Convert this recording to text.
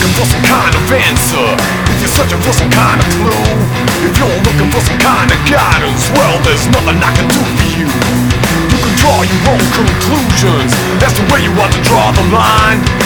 looking for some kind of answer, if you're searching for some kind of clue, if you're looking for some kind of guidance, well, there's nothing I can do for you. You can draw your own conclusions, that's the way you want to draw the line.